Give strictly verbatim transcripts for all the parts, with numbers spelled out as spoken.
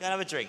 and have a drink.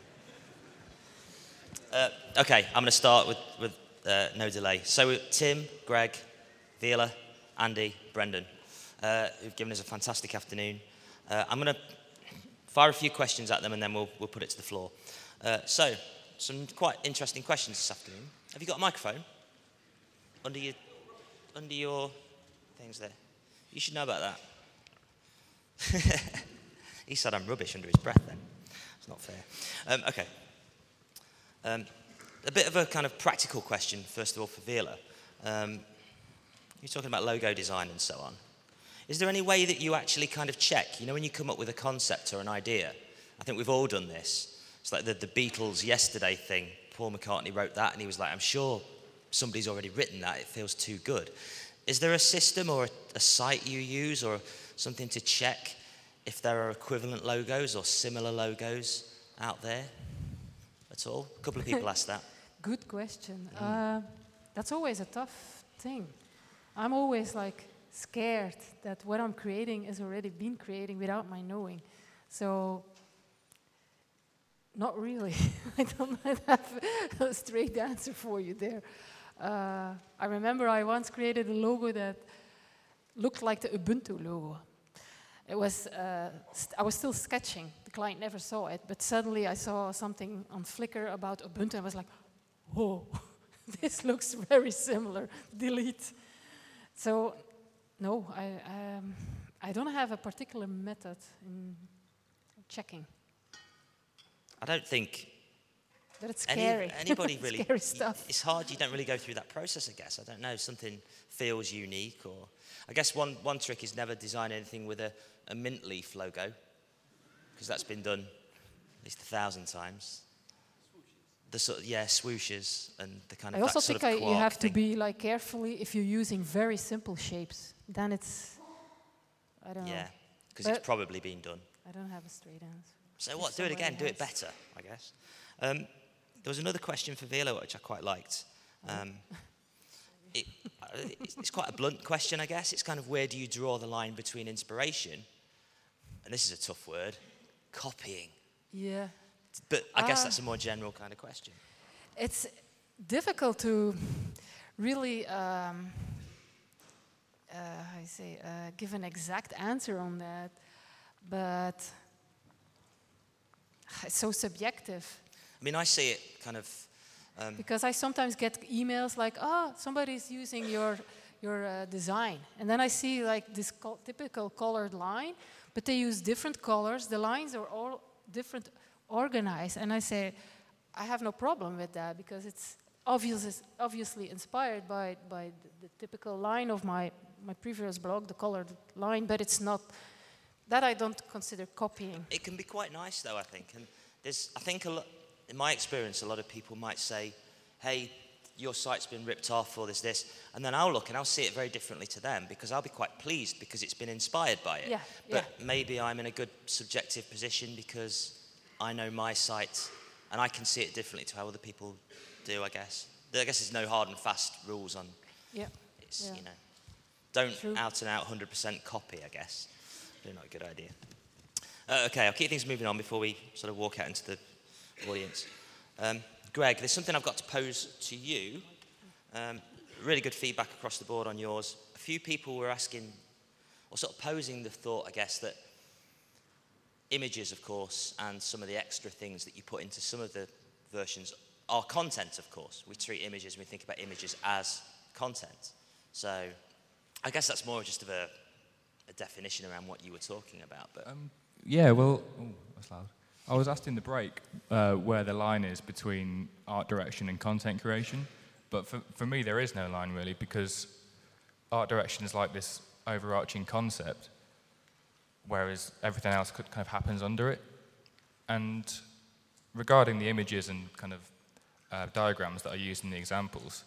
Uh, okay, I'm going to start with, with uh, no delay. So Tim, Greg, Viola, Andy, Brendan, uh, who've given us a fantastic afternoon. Uh, I'm going to fire a few questions at them and then we'll, we'll put it to the floor. Uh, so, some quite interesting questions this afternoon. Have you got a microphone under your, under your things there? You should know about that. He said I'm rubbish under his breath then. It's not fair. Um, okay. Um, a bit of a kind of practical question, first of all, for Viola. Um, you're talking about logo design and so on. Is there any way that you actually kind of check, you know, when you come up with a concept or an idea? I think we've all done this. It's like the, the Beatles Yesterday thing. Paul McCartney wrote that and he was like, I'm sure somebody's already written that. It feels too good. Is there a system or a, a site you use or something to check if there are equivalent logos or similar logos out there at all? A couple of people asked that. Good question. Mm. Uh, that's always a tough thing. I'm always like scared that what I'm creating has already been creating without my knowing. So, not really. I don't have a straight answer for you there. Uh, I remember I once created a logo that looked like the Ubuntu logo. It was, uh, st- I was still sketching. The client never saw it, but suddenly I saw something on Flickr about Ubuntu and I was like, whoa, this looks very similar. Delete. So, no, I, um, I don't have a particular method in checking. I don't think but it's scary. Any, anybody really, scary stuff. It's hard, you don't really go through that process, I guess. I don't know, something feels unique or... I guess one, one trick is never design anything with a, a mint leaf logo, because that's been done at least a thousand times. The sort of, yeah, swooshes and the kind of I also that sort think of I, you have thing. to be like carefully if you're using very simple shapes. Then it's, I don't know. Yeah, because it's probably been done. I don't have a straight answer. So what, do it again, do it better, I guess. Um, there was another question for Viola, which I quite liked. Um, it, it's quite a blunt question, I guess. It's kind of where do you draw the line between inspiration, and this is a tough word, copying. Yeah. But I guess uh, that's a more general kind of question. It's difficult to really, um, uh, how you say, uh, give an exact answer on that, but it's so subjective. I mean, I see it kind of... Um, because I sometimes get emails like, oh, somebody's using your your uh, design. And then I see like this co- typical colored line, but they use different colors. The lines are all different organized. And I say, I have no problem with that because it's obvious, obviously inspired by, by the, the typical line of my, my previous blog, the colored line, but it's not, that I don't consider copying. It can be quite nice though, I think. And there's, I think a lot, in my experience, a lot of people might say, hey, your site's been ripped off or there's this, and then I'll look and I'll see it very differently to them because I'll be quite pleased because it's been inspired by it. Yeah, but yeah. maybe I'm in a good subjective position because I know my site and I can see it differently to how other people do, I guess. I guess there's no hard and fast rules on yeah. it's, yeah. you know, don't True. out and out one hundred percent copy, I guess. Probably not a good idea. Uh, okay, I'll keep things moving on before we sort of walk out into the audience. Um, Greg, there's something I've got to pose to you. Um, really good feedback across the board on yours. A few people were asking, or sort of posing the thought, I guess, that images, of course, and some of the extra things that you put into some of the versions are content, of course. We treat images, and we think about images as content. So I guess that's more just of a, a definition around what you were talking about. But um, yeah, well, oh, that's loud. I was asked in the break uh, where the line is between art direction and content creation, but for, for me there is no line really because art direction is like this overarching concept, whereas everything else could, kind of happens under it. And regarding the images and kind of uh, diagrams that are used in the examples,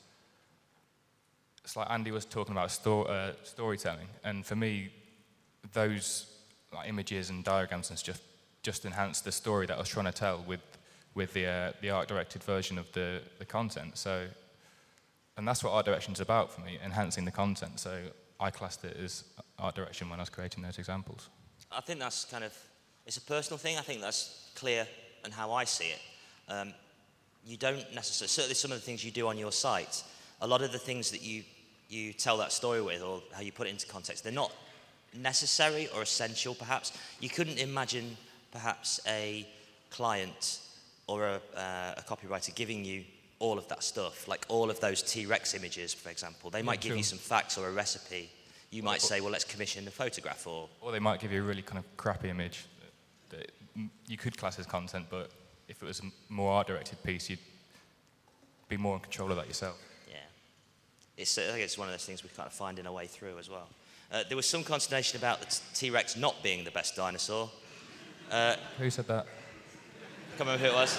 it's like Andy was talking about sto- uh, storytelling, and for me, those like, images and diagrams and stuff just enhance the story that I was trying to tell with with the uh, the art-directed version of the, the content. So, and that's what art direction is about for me, enhancing the content. So I classed it as art direction when I was creating those examples. I think that's kind of, it's a personal thing. I think that's clear and how I see it, um, you don't necessarily, certainly some of the things you do on your site, a lot of the things that you, you tell that story with or how you put it into context, they're not necessary or essential perhaps. You couldn't imagine perhaps a client or a, uh, a copywriter giving you all of that stuff, like all of those T-Rex images, for example. They might Yeah, give sure. you some facts or a recipe. You might say, well, let's commission a photograph or... Or they might give you a really kind of crappy image that m- you could class as content, but if it was a m- more art-directed piece, you'd be more in control of that yourself. Yeah. It's, I think it's one of those things we're kind of finding our way through as well. Uh, there was some consternation about the T-Rex not being the best dinosaur. Uh, Who said that? I can't remember who it was.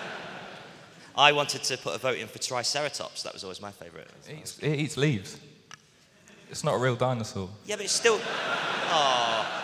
I wanted to put a vote in for Triceratops. That was always my favourite. It eats, it eats leaves. It's not a real dinosaur. Yeah, but it's still... Oh,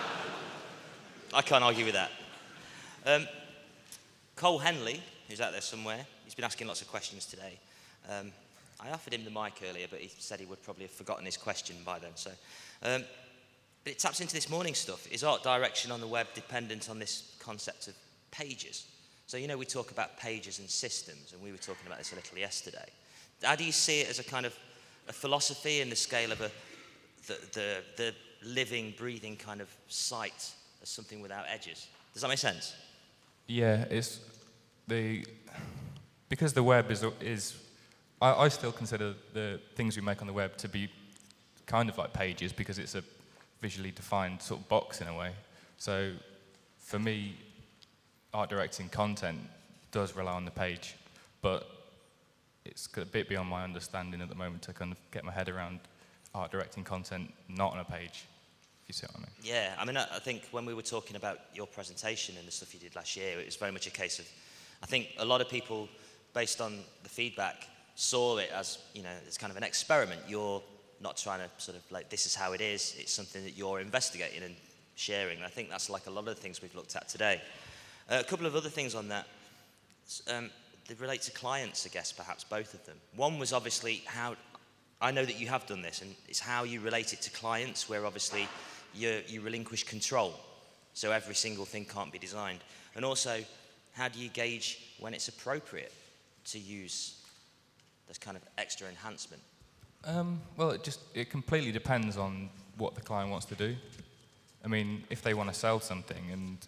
I can't argue with that. Um, Cole Henley, who's out there somewhere, he's been asking lots of questions today. Um, I offered him the mic earlier, but he said he would probably have forgotten his question by then. So, um, but it taps into this morning stuff. Is art direction on the web dependent on this concept of pages? So, you know, we talk about pages and systems, and we were talking about this a little yesterday. How do you see it as a kind of a philosophy in the scale of a the, the, the living, breathing kind of site as something without edges? Does that make sense? Yeah, it's the because the web is is I, I still consider the things we make on the web to be kind of like pages because it's a visually defined sort of box in a way. So for me, art directing content does rely on the page, but it's a bit beyond my understanding at the moment to kind of get my head around art directing content not on a page. You see what I mean? Yeah, I mean, I, I think when we were talking about your presentation and the stuff you did last year, it was very much a case of, I think a lot of people, based on the feedback, saw it as, you know, it's kind of an experiment. You're not trying to sort of like, this is how it is. It's something that you're investigating and sharing. And I think that's like a lot of the things we've looked at today. Uh, a couple of other things on that. Um, they relate to clients, I guess, perhaps both of them. One was obviously how, I know that you have done this, and it's how you relate it to clients, where obviously you, you relinquish control, so every single thing can't be designed. And also, how do you gauge when it's appropriate to use this kind of extra enhancement? Um, well, it just it completely depends on what the client wants to do. I mean, if they want to sell something, and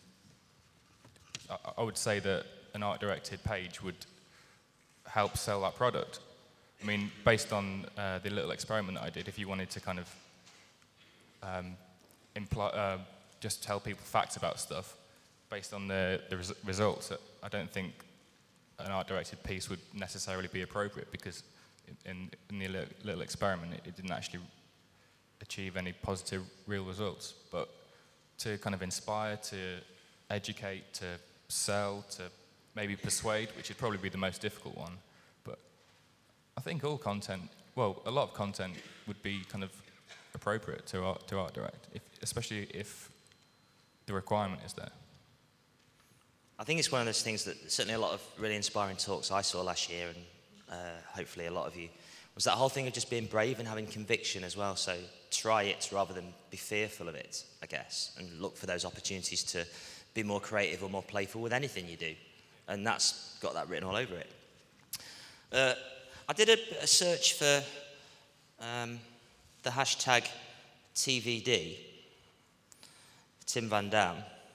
I, I would say that an art-directed page would help sell that product. I mean, based on uh, the little experiment that I did, if you wanted to kind of um, imply, uh, just tell people facts about stuff based on the, the res- results, I don't think an art-directed piece would necessarily be appropriate because in, in the little, little experiment, it, it didn't actually achieve any positive real results. But to kind of inspire, to educate, to sell, to maybe persuade, which would probably be the most difficult one. But I think all content, well, a lot of content would be kind of appropriate to art, to art direct, if, especially if the requirement is there. I think it's one of those things that certainly a lot of really inspiring talks I saw last year, and uh, hopefully a lot of you, was that whole thing of just being brave and having conviction as well. So try it rather than be fearful of it, I guess, and look for those opportunities to be more creative or more playful with anything you do. And that's got that written all over it. Uh, I did a, a search for um, the hashtag T V D, Tim Van Dam,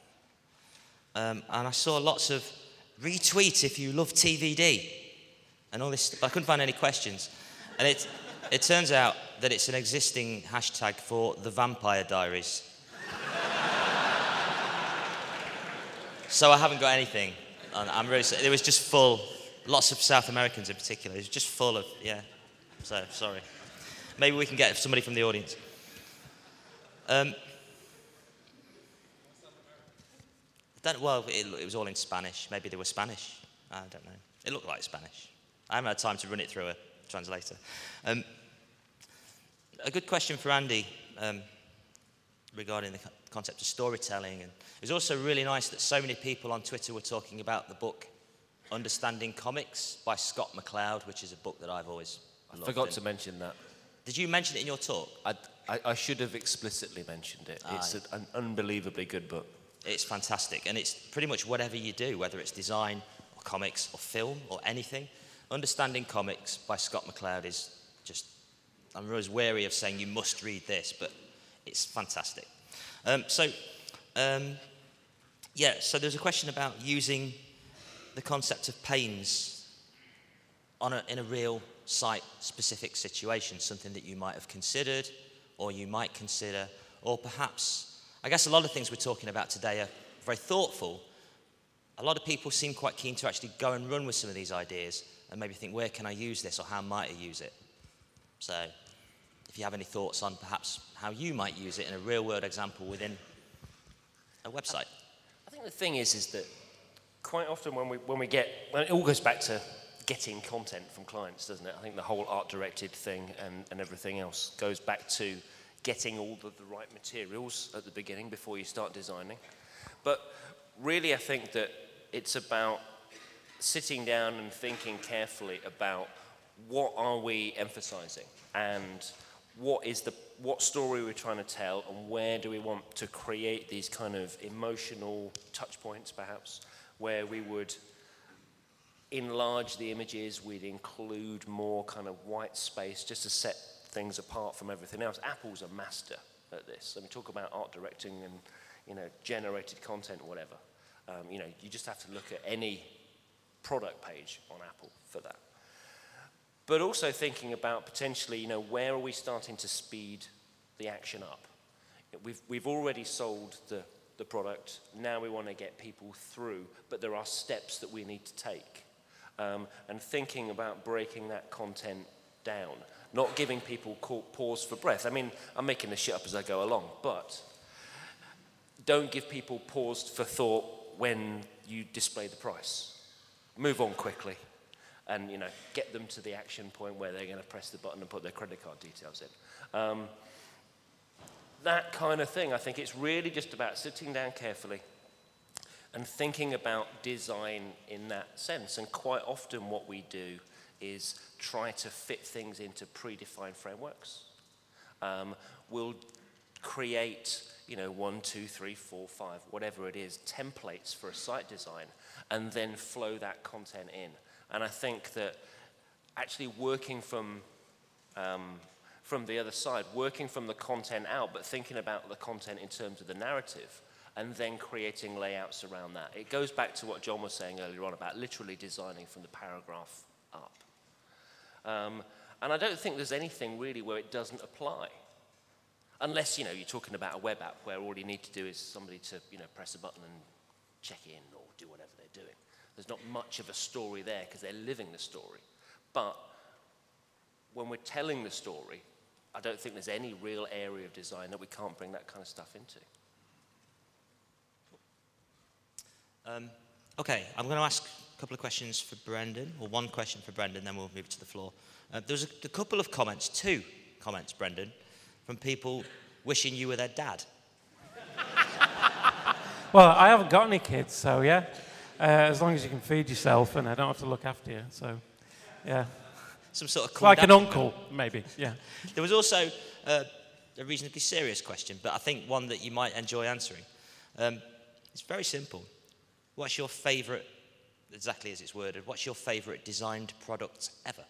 um, and I saw lots of retweet if you love T V D and all this, but I couldn't find any questions. And it, it turns out that it's an existing hashtag for the Vampire Diaries. So I haven't got anything. And I'm really sorry. It was just full, lots of South Americans in particular. It was just full of, yeah. So, sorry. Maybe we can get somebody from the audience. Um, don't, well, it, it was all in Spanish. Maybe they were Spanish. I don't know. It looked like Spanish. I haven't had time to run it through a translator. Um, a good question for Andy um, regarding the concept of storytelling. And it was also really nice that so many people on Twitter were talking about the book Understanding Comics by Scott McCloud, which is a book that I've always I loved. forgot And to mention that. did you mention it in your talk? I, I, I should have explicitly mentioned it. Ah, It's yeah. a, an unbelievably good book. It's fantastic, and it's pretty much whatever you do, whether it's design or comics or film or anything. Understanding Comics by Scott McCloud is just, I'm always wary of saying you must read this, but it's fantastic. Um, so, um, yeah, so there's a question about using the concept of panes on a, in a real site-specific situation, something that you might have considered, or you might consider, or perhaps, I guess a lot of things we're talking about today are very thoughtful. A lot of people seem quite keen to actually go and run with some of these ideas and maybe think, where can I use this, or how might I use it? So if you have any thoughts on perhaps how you might use it in a real-world example within a website. I think the thing is, is that quite often when we, when we get, well, it all goes back to getting content from clients, doesn't it? I think the whole art-directed thing and, and everything else goes back to getting all of the right materials at the beginning before you start designing. But really, I think that it's about sitting down and thinking carefully about what are we emphasizing and what is the what story we're trying to tell, and where do we want to create these kind of emotional touch points, perhaps, where we would enlarge the images, we'd include more kind of white space just to set things apart from everything else. Apple's a master at this. I mean, talk about art directing and, you know, generated content or whatever. Um, you know, you just have to look at any product page on Apple for that. But also thinking about potentially, you know, where are we starting to speed the action up? We've, we've already sold the, the product. Now we want to get people through, but there are steps that we need to take. Um, and thinking about breaking that content down. Not giving people pause for breath. I mean, I'm making this shit up as I go along, but don't give people pause for thought when you display the price. Move on quickly and, you know, get them to the action point where they're going to press the button and put their credit card details in. Um, that kind of thing, I think it's really just about sitting down carefully and thinking about design in that sense. And quite often what we do is try to fit things into predefined frameworks. Um, we'll create, you know, one, two, three, four, five, whatever it is, templates for a site design, and then flow that content in. And I think that actually working from um, from the other side, working from the content out, but thinking about the content in terms of the narrative, and then creating layouts around that. It goes back to what John was saying earlier on about literally designing from the paragraph up. Um, and I don't think there's anything really where it doesn't apply. Unless, you know, you're talking about a web app where all you need to do is somebody to, you know, press a button and check in or do whatever they're doing. There's not much of a story there because they're living the story. But when we're telling the story, I don't think there's any real area of design that we can't bring that kind of stuff into. Um, okay, I'm going to ask a couple of questions for Brendan, or one question for Brendan, then we'll move to the floor. Uh, there's a, a couple of comments, two comments, Brendan, from people wishing you were their dad. Well, I haven't got any kids, so yeah. Uh, as long as you can feed yourself and I don't have to look after you, so yeah. Some sort of It's cool like dad an thing. uncle, maybe, yeah. There was also uh, a reasonably serious question, but I think one that you might enjoy answering. Um, it's very simple. What's your favourite, exactly as it's worded, what's your favourite designed product ever?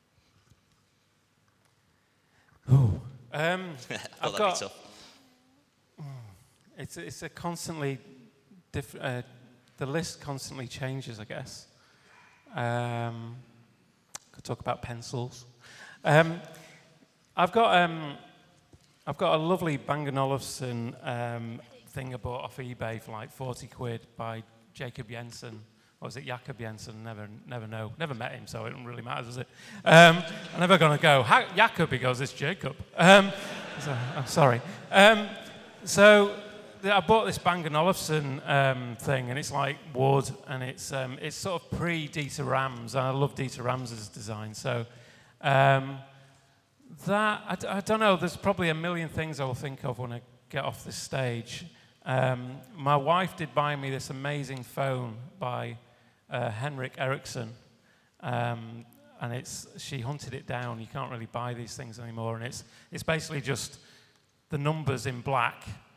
Ooh. Um, I I've thought that'd got, be tough. It's, it's a constantly, diff, uh, the list constantly changes, I guess. Um, could talk about pencils. Um, I've got um, I've got a lovely Bang and Olufsen um, thing I bought off eBay for like forty quid by Jacob Jensen. Or was it Jakob Jensen? Never, never know. Never met him, so it doesn't really matter, does it? Um, I'm never going to go, ha- Jakob, he goes, it's Jacob. Um, so, I'm sorry. Um, so I bought this Bang and Olufsen um, thing, and it's like wood, and it's um, it's sort of pre-Dieter Rams, and I love Dieter Rams's design. So um, that, I, d- I don't know, there's probably a million things I will think of when I get off this stage. Um, my wife did buy me this amazing phone by uh, Henrik Eriksson, um, and it's she hunted it down. You can't really buy these things anymore, and it's it's basically just the numbers in black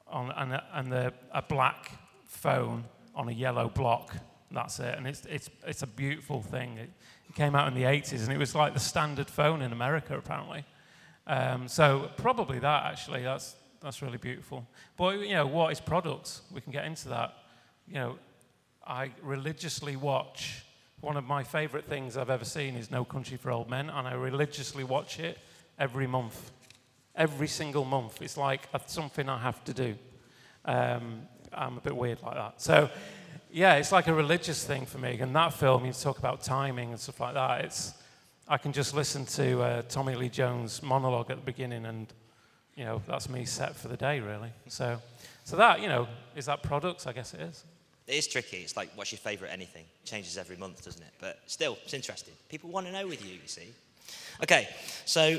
on and a, and the, a black phone on a yellow block. That's it, and it's it's it's a beautiful thing. It, it came out in the eighties, and it was like the standard phone in America, apparently. Um, so probably that actually. That's that's really beautiful. But you know, what is products? We can get into that. You know, I religiously watch. One of my favourite things I've ever seen is No Country for Old Men, and I religiously watch it every month. Every single month. It's like a, something I have to do. Um, I'm a bit weird like that. So, yeah, it's like a religious thing for me. And that film, you talk about timing and stuff like that. It's I can just listen to uh, Tommy Lee Jones' monologue at the beginning, and you know that's me set for the day, really. So, so that you know is that products? I guess it is. It is tricky. It's like, what's your favourite anything? Changes every month, doesn't it? But still, it's interesting. People want to know with you, you see. Okay, so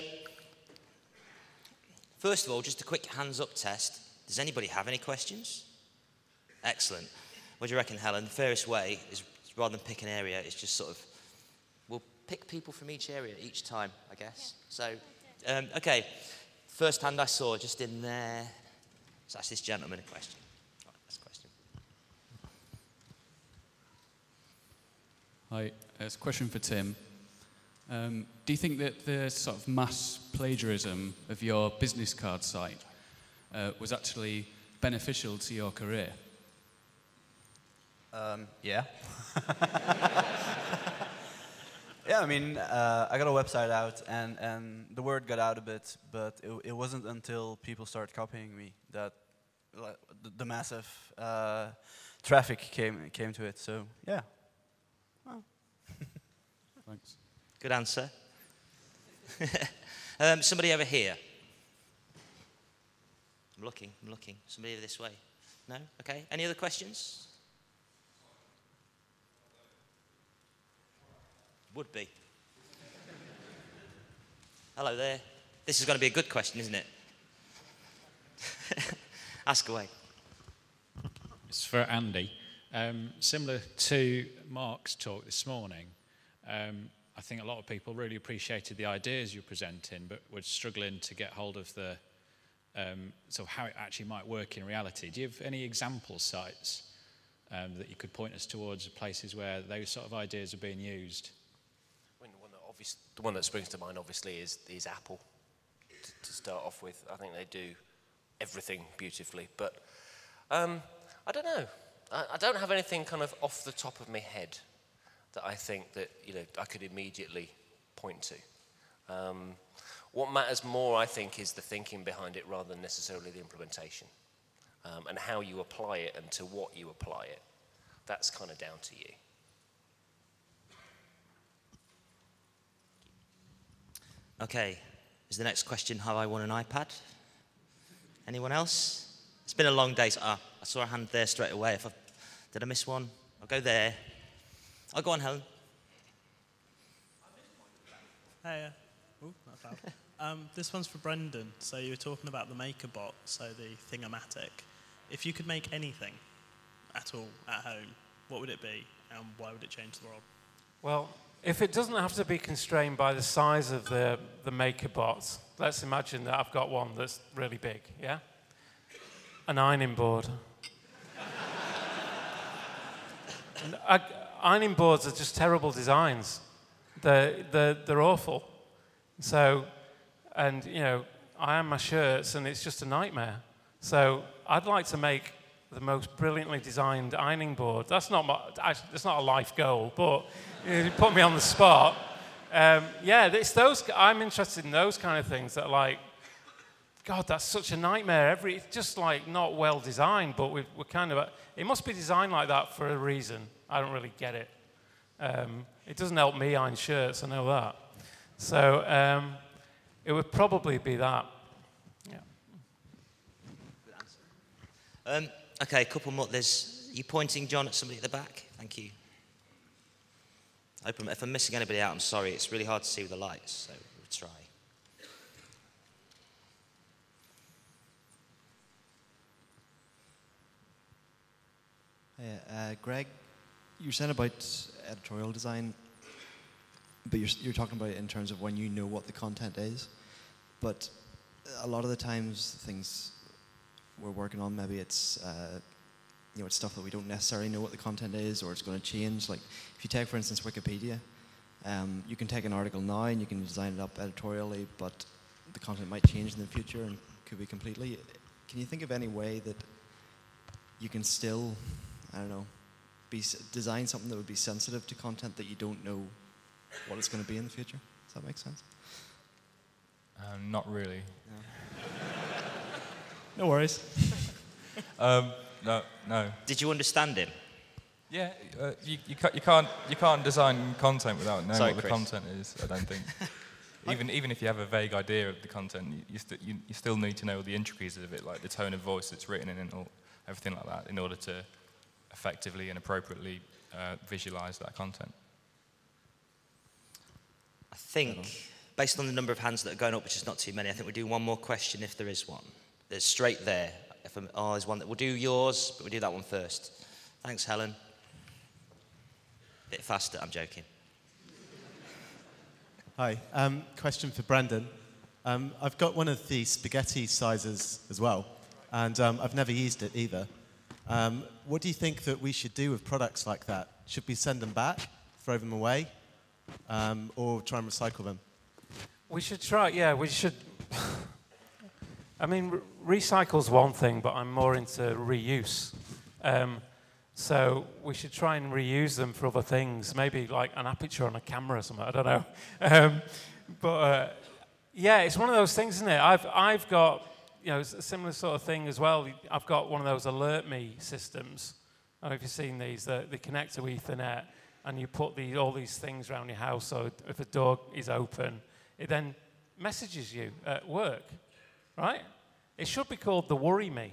first of all, just a quick hands-up test. Does anybody have any questions? Excellent. What do you reckon, Helen? The fairest way is, rather than pick an area, is just sort of, we'll pick people from each area each time, I guess. So, um, okay, first hand I saw just in there. Let's ask this gentleman a question. Hi, it's a question for Tim. Um, do you think that the sort of mass plagiarism of your business card site uh, was actually beneficial to your career? Um, yeah. Yeah, I mean, uh, I got a website out, and, and the word got out a bit, but it, it wasn't until people started copying me that like, the, the massive uh, traffic came came to it. So yeah. Well. Thanks. Good answer. um, somebody over here. I'm looking, I'm looking. Somebody over this way. No? Okay. Any other questions? Would be. Hello there. This is going to be a good question, isn't it? Ask away. It's for Andy. Um, similar to Mark's talk this morning, um, I think a lot of people really appreciated the ideas you're presenting, but were struggling to get hold of the um, sort of how it actually might work in reality. Do you have any example sites um, that you could point us towards, places where those sort of ideas are being used? I mean, the, one that obvious, the one that springs to mind, obviously, is, is Apple, to, to start off with. I think they do everything beautifully, but um, I don't know. I, I don't have anything kind of off the top of my head that I think that, you know, I could immediately point to. Um, what matters more, I think, is the thinking behind it rather than necessarily the implementation, um, and how you apply it and to what you apply it. That's kind of down to you. Okay, is the next question, have I won an iPad? Anyone else? It's been a long day, so ah, I saw a hand there straight away. If I, did I miss one? I'll go there. I'll go on, Helen. Hey, uh, ooh, that's loud. um, this one's for Brendan. So you were talking about the MakerBot, so the Thingomatic. If you could make anything at all at home, what would it be, and why would it change the world? Well, if it doesn't have to be constrained by the size of the, the MakerBot, let's imagine that I've got one that's really big, yeah? An ironing board. I, ironing boards are just terrible designs. They're, they're, they're awful. So, and, you know, I iron my shirts and it's just a nightmare. So I'd like to make the most brilliantly designed ironing board. That's not my, that's not a life goal, but you put me on the spot. Um, yeah, it's those, I'm interested in those kind of things that are like, God, that's such a nightmare. Every, it's just like not well designed, but we've, we're kind of, it must be designed like that for a reason. I don't really get it. Um, it doesn't help me iron shirts, I know that. So um, it would probably be that. Yeah. Good answer. Um, okay, a couple more. There's, are you pointing, John, at somebody at the back? Thank you. If I'm missing anybody out, I'm sorry. It's really hard to see with the lights, so we'll try. Hey, uh, Greg, you're saying about editorial design, but you're, you're talking about it in terms of when you know what the content is. But a lot of the times things we're working on. Maybe it's uh, you know, it's stuff that we don't necessarily know what the content is, or it's going to change. Like if you take, for instance, Wikipedia, um, you can take an article now and you can design it up editorially, but the content might change in the future and could be completely. Can you think of any way that you can still, I don't know, be design something that would be sensitive to content that you don't know what it's going to be in the future? Does that make sense? Um, not really. No, no worries. um, no, no. Did you understand him? Yeah, uh, you, you, can't, you can't you can't design content without knowing Sorry, what the Chris. content is. I don't think. even even if you have a vague idea of the content, you you, st- you you still need to know the intricacies of it, like the tone of voice it's written in and all, everything like that, in order to effectively and appropriately uh, visualize that content. I think, based on the number of hands that are going up, which is not too many, I think we'll do one more question if there is one. There's straight there. If I'm, oh, there's one that we'll do yours, but we'll do that one first. Thanks, Helen. Bit faster, I'm joking. Hi. Um, question for Brendan. Um, I've got one of the spaghetti sizes as well, and um, I've never used it either. Um, what do you think that we should do with products like that? Should we send them back, throw them away, um, or try and recycle them? We should try, yeah, we should. I mean, re- recycle's one thing, but I'm more into reuse. Um, so we should try and reuse them for other things, maybe like an aperture on a camera or something, I don't know. Um, but uh, yeah, it's one of those things, isn't it? I've, I've got, you know, a similar sort of thing as well. I've got one of those Alert Me systems. I don't know if you've seen these. They, they connect to Ethernet, and you put the, all these things around your house, so if a door is open, it then messages you at work, right? It should be called the Worry Me.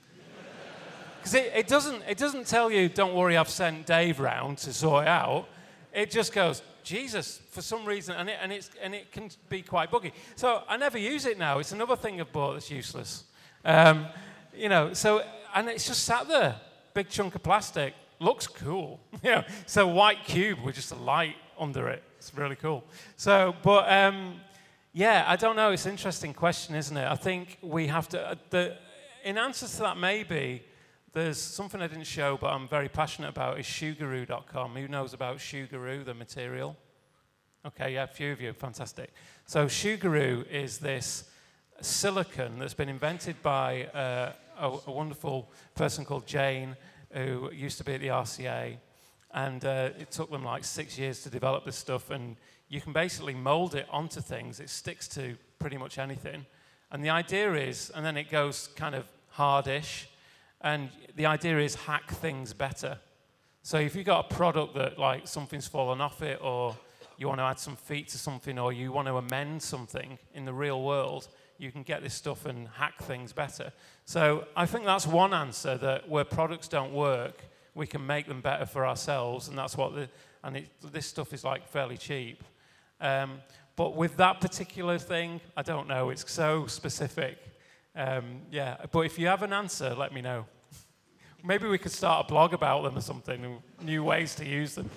Because it, it, doesn't, it doesn't tell you, don't worry, I've sent Dave round to sort it out. It just goes, Jesus, for some reason, and it, and, it's, and it can be quite buggy. So I never use it now. It's another thing I've bought that's useless. Um, you know, so, and it's just sat there, big chunk of plastic. Looks cool. You know, it's a white cube with just a light under it. It's really cool. So, but um, yeah, I don't know. It's an interesting question, isn't it? I think we have to. Uh, the, in answer to that, maybe there's something I didn't show, but I'm very passionate about. Is shoegaroo dot com. Who knows about Shoegaroo, the material? Okay, yeah, a few of you. Fantastic. So Shoegaroo is this silicon that's been invented by uh, a, a wonderful person called Jane, who used to be at the R C A, and uh, it took them like six years to develop this stuff, and you can basically mold it onto things. It sticks to pretty much anything, and the idea is, and then it goes kind of hardish, and the idea is hack things better. So if you've got a product that like something's fallen off it, or you want to add some feet to something, or you want to amend something in the real world, you can get this stuff and hack things better. So I think that's one answer, that where products don't work, we can make them better for ourselves, and that's what the, and it, this stuff is like fairly cheap. Um, but with that particular thing, I don't know, it's so specific. Um, yeah, but if you have an answer, let me know. Maybe we could start a blog about them or something, new ways to use them.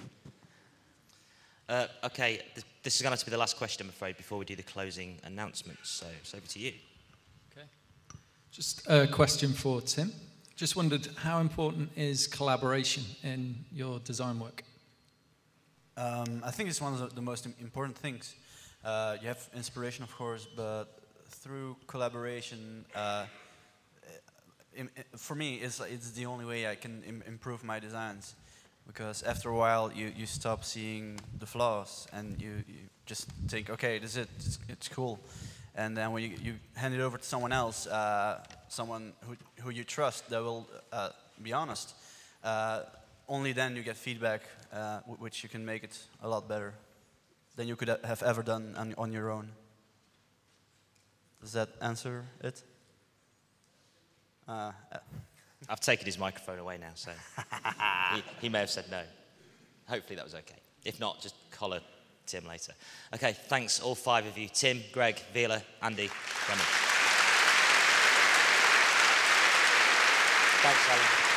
Uh, okay, th- this is going to have to be the last question, I'm afraid, before we do the closing announcements. So it's over to you. Okay. Just a question for Tim. Just wondered, how important is collaboration in your design work? Um, I think it's one of the, the most im- important things. Uh, you have inspiration, of course, but through collaboration, uh, im- i- for me, it's, it's the only way I can im- improve my designs. Because after a while, you, you stop seeing the flaws, and you, you just think, okay, this is it, it's, it's cool. And then when you, you hand it over to someone else, uh, someone who, who you trust, that will uh, be honest, uh, only then you get feedback, uh, w- which you can make it a lot better than you could ha- have ever done on, on your own. Does that answer it? Uh, uh. I've taken his microphone away now, so he, he may have said no. Hopefully that was okay. If not, just collar Tim later. Okay, thanks all five of you. Tim, Greg, Vila, Andy, Brendan. Thanks, Alan.